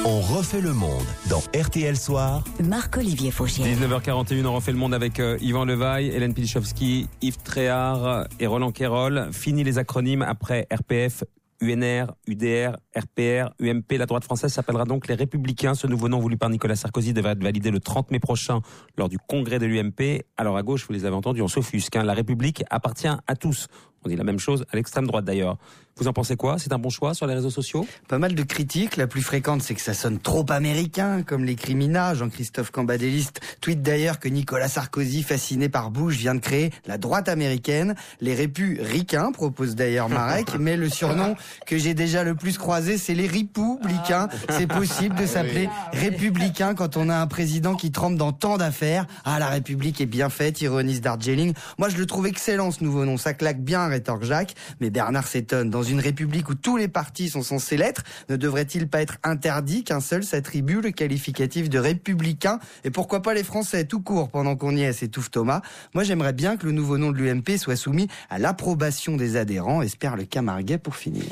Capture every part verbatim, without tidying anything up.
On refait le monde dans R T L Soir. Marc-Olivier Fauchier. dix-neuf heures quarante et une, on refait le monde avec euh, Yvan Levaille, Hélène Pilichowski, Yves Tréhard et Roland Quérol. Fini les acronymes après R P F, U N R, U D R, R P R, U M P. La droite française s'appellera donc les Républicains. Ce nouveau nom voulu par Nicolas Sarkozy devrait être validé le trente mai prochain lors du congrès de l'U M P. Alors à gauche, vous les avez entendus, on s'offusque. Hein. La République appartient à tous. On dit la même chose à l'extrême droite d'ailleurs. Vous en pensez quoi? C'est un bon choix sur les réseaux sociaux? Pas mal de critiques. La plus fréquente, c'est que ça sonne trop américain, comme les criminels. Jean-Christophe Cambadéliste tweet d'ailleurs que Nicolas Sarkozy, fasciné par Bush, vient de créer la droite américaine. Les républicains, propose d'ailleurs Marek, mais le surnom que j'ai déjà le plus croisé, c'est les ripoublicains. C'est possible de s'appeler républicain quand on a un président qui trempe dans tant d'affaires. Ah, la République est bien faite, ironise Darjeeling. Moi, je le trouve excellent, ce nouveau nom. Ça claque bien, rétorque Jacques. Mais Bernard s'étonne. Dans une république où tous les partis sont censés l'être, ne devrait-il pas être interdit qu'un seul s'attribue le qualificatif de républicain? Et pourquoi pas les Français, tout court, pendant qu'on y est, s'étouffe Thomas. Moi, j'aimerais bien que le nouveau nom de l'U M P soit soumis à l'approbation des adhérents, espère le Camarguais pour finir.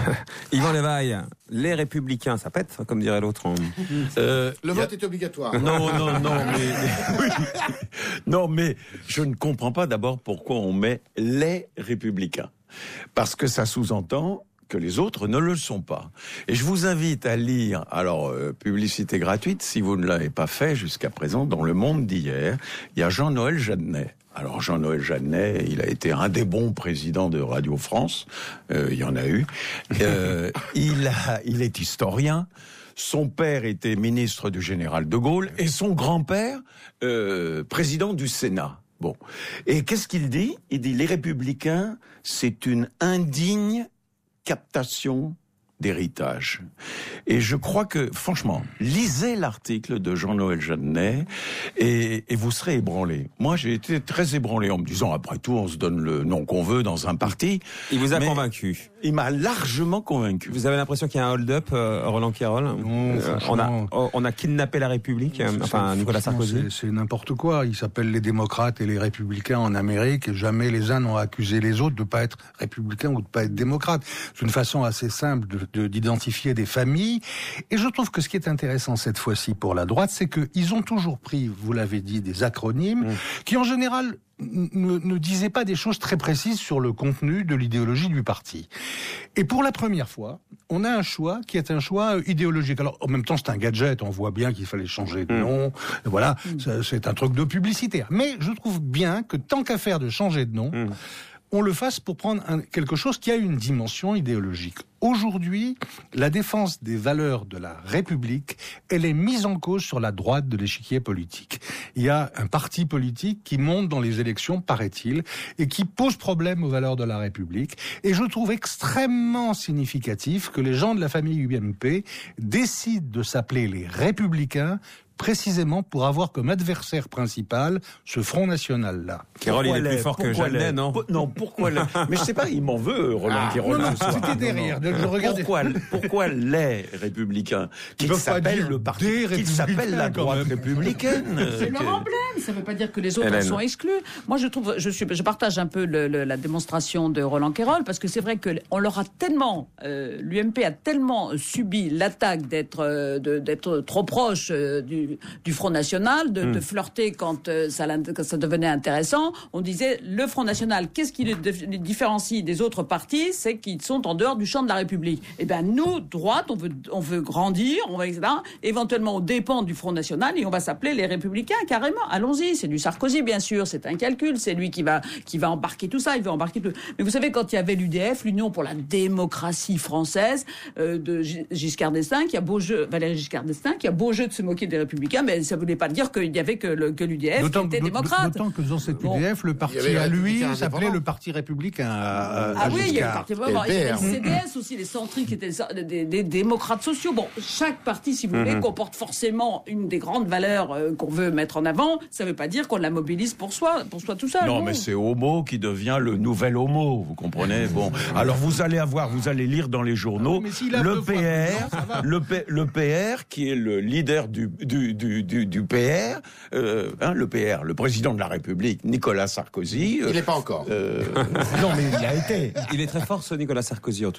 Yvan Levaille, les Républicains, ça pète, comme dirait l'autre. Euh, le vote a... est obligatoire. Non, non, non, mais... oui. Non, mais je ne comprends pas d'abord pourquoi on met les Républicains. Parce que ça sous-entend que les autres ne le sont pas. Et je vous invite à lire, alors, euh, publicité gratuite, si vous ne l'avez pas fait jusqu'à présent, dans Le Monde d'hier, il y a Jean-Noël Jeannet. Alors Jean-Noël Jeannet, il a été un des bons présidents de Radio France, euh, il y en a eu. Euh, il, a, il est historien. Son père était ministre du général de Gaulle et son grand-père, euh, président du Sénat. Bon. Et qu'est-ce qu'il dit? Il dit, les Républicains, c'est une indigne captation d'héritage. Et je crois que, franchement, lisez l'article de Jean-Noël Jeannet et, et vous serez ébranlés. Moi, j'ai été très ébranlé en me disant, après tout, on se donne le nom qu'on veut dans un parti. Il vous a convaincu? Il m'a largement convaincu. Vous avez l'impression qu'il y a un hold-up, euh, Roland Quérol? Non, euh, on a, on a kidnappé la République, euh, enfin Nicolas Sarkozy. C'est, c'est n'importe quoi. Ils s'appellent les démocrates et les républicains en Amérique et jamais les uns n'ont accusé les autres de pas être républicains ou de pas être démocrates. C'est une façon assez simple de De, d'identifier des familles. Et je trouve que ce qui est intéressant cette fois-ci pour la droite, c'est qu'ils ont toujours pris, vous l'avez dit, des acronymes mmh. qui en général ne, ne disaient pas des choses très précises sur le contenu de l'idéologie du parti. Et pour la première fois, on a un choix qui est un choix idéologique. Alors en même temps, c'est un gadget, on voit bien qu'il fallait changer de nom, mmh. voilà, mmh. c'est un truc de publicitaire. Mais je trouve bien que tant qu'à faire de changer de nom, mmh. on le fasse pour prendre un, quelque chose qui a une dimension idéologique. Aujourd'hui, la défense des valeurs de la République, elle est mise en cause sur la droite de l'échiquier politique. Il y a un parti politique qui monte dans les élections, paraît-il, et qui pose problème aux valeurs de la République. Et je trouve extrêmement significatif que les gens de la famille U M P décident de s'appeler les Républicains, précisément pour avoir comme adversaire principal ce Front National-là. Quérol, il est plus fort que Jeannet, non? Non, pourquoi les... Mais je sais pas, il m'en veut, Roland ah, Quérol. Non, non, c'était derrière. Non, non. Je regardais... Pourquoi, pourquoi les Républicains? Qu'ils s'appellent le parti, qu'ils s'appellent la droite républicaine. C'est leur emblème. Ça ne veut pas dire que les autres Hélène. sont exclus. Moi, je trouve, je suis, je partage un peu le, le, la démonstration de Roland Quérol parce que c'est vrai que on leur a tellement, euh, l'U M P a tellement subi l'attaque d'être, euh, de, d'être trop proche euh, du, du Front National, de, mmh. de flirter quand, euh, ça, quand ça devenait intéressant. On disait le Front National, qu'est-ce qui les, les différencie des autres partis? C'est qu'ils sont en dehors du champ de la République. Eh bien, nous, droite, on veut, on veut grandir, on va, et cetera. Éventuellement, on dépend du Front National et on va s'appeler les Républicains carrément. Allons-y, c'est du Sarkozy, bien sûr, c'est un calcul, c'est lui qui va, qui va embarquer tout ça, il veut embarquer tout. Mais vous savez, quand il y avait l'U D F, l'Union pour la démocratie française, euh, de Giscard d'Estaing, qui a beau jeu, Valéry Giscard d'Estaing, qui a beau jeu de se moquer des Républicains, mais ça voulait pas dire qu'il y avait que, le, que l'U D F d'autant, qui était démocrate. D'autant que dans cette bon. U D F, le parti à lui s'appelait le Parti républicain à, à Ah oui, il y a le Parti républicain, il y avait le C D S aussi, les centriques qui étaient des, des, des démocrates sociaux. Bon, chaque parti, si vous voulez, mm-hmm. comporte forcément une des grandes valeurs euh, qu'on veut mettre en avant. Ça veut pas dire qu'on la mobilise pour soi, pour soi tout seul. Non, non, mais c'est homo qui devient le nouvel homo, vous comprenez? Bon, alors vous allez avoir, vous allez lire dans les journaux, ah, le P R, le, P, le P R qui est le leader du, du, du, du, du P R, euh, hein, le P R, le président de la République, Nicolas Sarkozy. Il n'est pas encore. Euh, non, mais il a été. Il est très fort, ce Nicolas Sarkozy, en tout cas. Hein.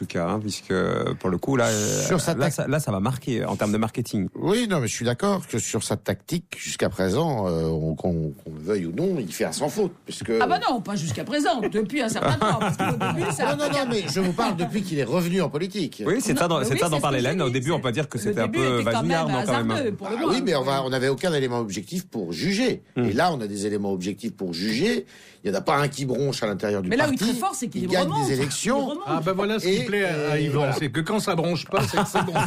puisque pour le coup, là, Sur sa là, tac- ça, là, ça va marquer en termes de marketing. Oui, non, mais je suis d'accord que sur sa tactique, jusqu'à présent, euh, on- qu'on qu'on le veuille ou non, il fait un sans faute. Puisque... Ah bah non, pas jusqu'à présent, depuis un certain temps. Parce qu'au début, ça Non, non, non, mais je vous parle depuis qu'il est revenu en politique. Oui, c'est ça, dans, Non, c'est oui, ça dont c'est parlait ce que Hélène. j'ai Au dit, début, on c'est- peut dire que le c'était un début peu était quand vasouillard, même non, quand même. hasardeux, pour le Ah moins. oui, mais on va- on n'avait aucun élément objectif pour juger. Hum. Et là, on a des éléments objectifs pour juger. Il n'y en a pas un qui bronche à l'intérieur du Mais là où il parti. est très fort, c'est qu'il il gagne remonte. des Il élections. remonte. Ah ben voilà ce Et, qui plaît à, à euh, Yvan, voilà. c'est que quand ça bronche pas, c'est que c'est bon.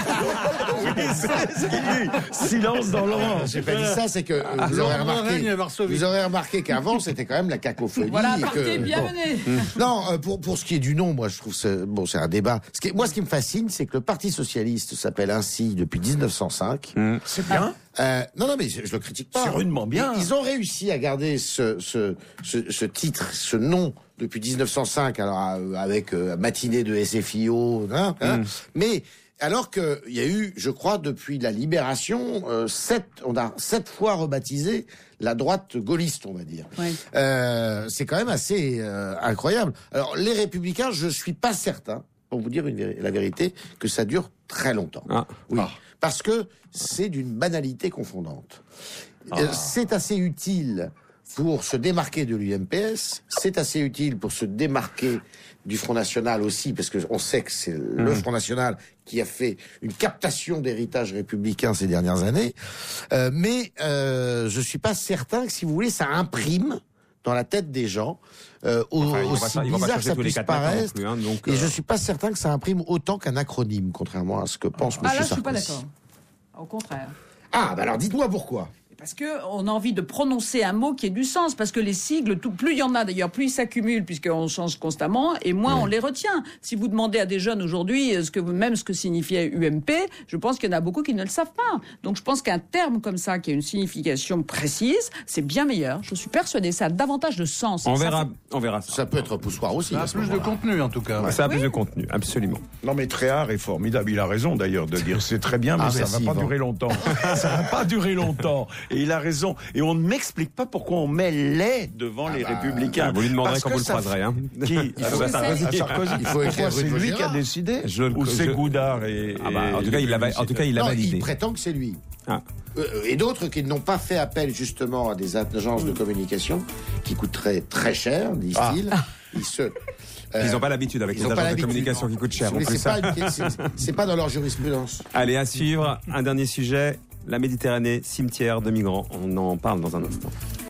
Silence dans l'orange. J'ai pas dit ça, c'est que euh, vous, Laurent aurez Lorraine remarqué, à Varsovie. vous aurez remarqué qu'avant, c'était quand même la cacophonie. Voilà un et parti que- bien bon. mené. Non, euh, pour, pour ce qui est du nom, moi je trouve c'est bon, c'est un débat. Ce qui est- moi, ce qui me fascine, c'est que le Parti socialiste s'appelle ainsi depuis dix-neuf cent cinq. C'est bien. Euh, non, non, mais je, je le critique pas. C'est rudement bien. Ils, ils ont réussi à garder ce, ce, ce, ce titre, ce nom depuis dix-neuf cent cinq, alors euh, avec euh, matinée de S F I O, hein, hein. Mais alors que il y a eu, je crois, depuis la libération, euh, sept, on a sept fois rebaptisé la droite gaulliste, on va dire. Ouais. Euh, c'est quand même assez euh, incroyable. Alors les Républicains, je suis pas certain, pour vous dire une véri- la vérité, que ça dure très longtemps. Ah. Oui, parce que c'est d'une banalité confondante. Euh, C'est assez utile pour se démarquer de l'U M P S, c'est assez utile pour se démarquer du Front National aussi, parce que on sait que c'est le Front National qui a fait une captation d'héritage républicain ces dernières années. Euh, mais euh, je suis pas certain que, si vous voulez, ça imprime dans la tête des gens, euh, au- Enfin, ils vont pas- aussi ils vont pas bizarre que changer ça tous les puisse quatre matins non paraître. plus, hein, donc, Et euh, je suis pas certain que ça imprime autant qu'un acronyme, contrairement à ce que pense Ah Monsieur là, je suis pas Sarkozy. d'accord. Au contraire. Ah, bah alors dites-moi pourquoi. Parce que on a envie de prononcer un mot qui ait du sens, parce que les sigles, tout, plus il y en a d'ailleurs, plus ils s'accumulent, puisqu'on change constamment, et moins on les retient. Si vous demandez à des jeunes aujourd'hui ce que même ce que signifiait U M P, je pense qu'il y en a beaucoup qui ne le savent pas. Donc je pense qu'un terme comme ça, qui a une signification précise, c'est bien meilleur. Je suis persuadée, ça a davantage de sens. On Ça verra, fait- on verra ça. Ça peut être poussoir aussi. Ça à a ce plus de moment-là. contenu en tout cas. Ça a plus de contenu, absolument. Non, mais Tréhard est formidable. Il a raison d'ailleurs de dire c'est très bien, mais Ah, ça merci, va pas Yvan. durer longtemps. Ça va pas durer longtemps. Et il a raison. Et on ne m'explique pas pourquoi on met les devant les Républicains. Vous lui demanderez Parce quand que vous le ça croiserez. Hein. Qui Il faut- à Sarkozy. Il À Sarkozy. Il faut écrire Pourquoi c'est Bruno lui qui a Gérard. décidé Je le- Ou c'est je- Goudard et, Ah bah, en et tout cas, les il l'a, en tout cas, il l'a Non, validé. il prétend que c'est lui. Ah. Euh, et d'autres qui n'ont pas fait appel justement à des agences de communication qui coûteraient très cher, disent-ils. Ils se, euh, Ils n'ont pas l'habitude avec ils les ont pas agences de l'habitude. communication qui coûtent cher. Si En vous voulez, plus, C'est ça. pas, une- c'est- c'est pas dans leur jurisprudence. Allez, à suivre, un dernier sujet, la Méditerranée, cimetière de migrants. On en parle dans un instant.